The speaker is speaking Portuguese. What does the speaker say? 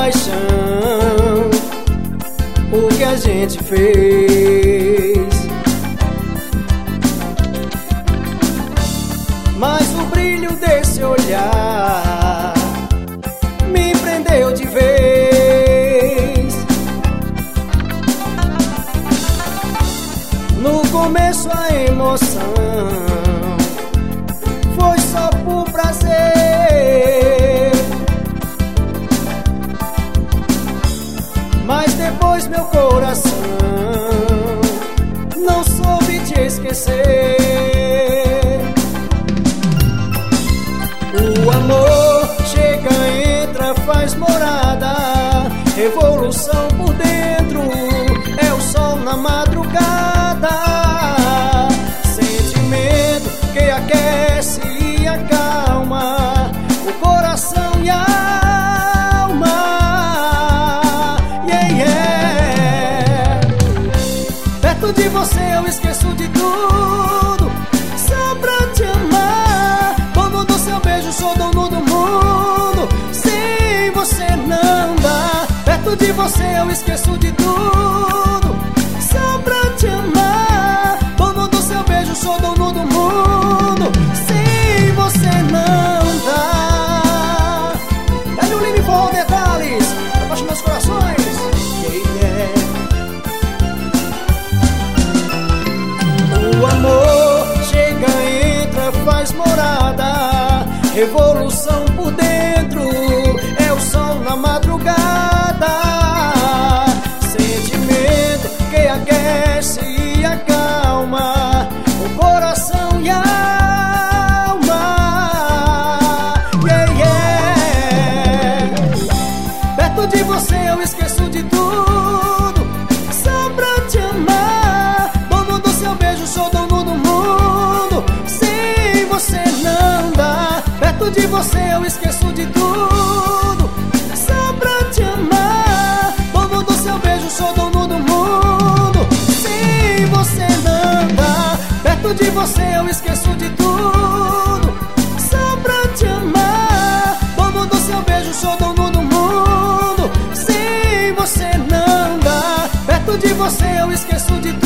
paixão o que a gente fez. Mas o brilho desse olhar me prendeu de vez. No começo a emoção foi só por prazer, mas depois meu coração não soube te esquecer. O amor chega, entra, faz morada, revolução por dentro, é o sol na madrugada, sentimento que aquece e acalma o coração e a alma. Yeah, yeah. Perto de você eu esqueço de tudo, só pra te amar. Dono do seu beijo, sou dono do mundo, sem você não dá. Perto de você eu esqueço de tudo, só pra te amar. Dono do seu beijo, sou dono do mundo, sem você não dá. Dá-lhe um livre for detalhes, apaixona os corações. Yeah, yeah. O amor chega, entra, faz morada, revolução por dentro, é o sol na madrugada, sentimento que aquece e acalma o coração e a alma. Yeah, yeah. Perto de você eu esqueço de tudo, só pra te amar. Dono do seu beijo, sou dono do mundo, sem você não dá. Perto de você eu esqueço de tudo, só pra te amar. Dono do seu beijo, sou dono do mundo, sem você não dá. Perto de você eu esqueço de tudo, só pra te amar. Dono do seu beijo, sou dono do mundo, sem você não dá. Perto de você eu esqueço de tudo.